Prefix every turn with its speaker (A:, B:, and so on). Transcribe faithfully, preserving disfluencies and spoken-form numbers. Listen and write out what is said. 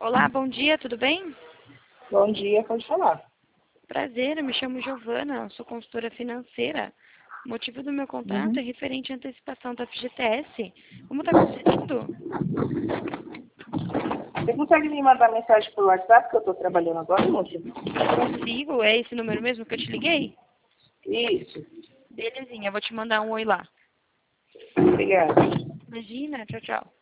A: Olá, bom dia, tudo bem?
B: Bom dia, pode falar.
A: Prazer, eu me chamo Giovana, sou consultora financeira. O motivo do meu contato
B: Uhum.
A: é referente à antecipação da F G T S. Como está acontecendo?
B: Você consegue me mandar mensagem por WhatsApp, que eu estou trabalhando agora, moça?
A: Consigo? É esse número mesmo que eu te liguei?
B: Isso.
A: Belezinha, eu vou te mandar um oi lá.
B: Obrigada.
A: Imagina, tchau, tchau.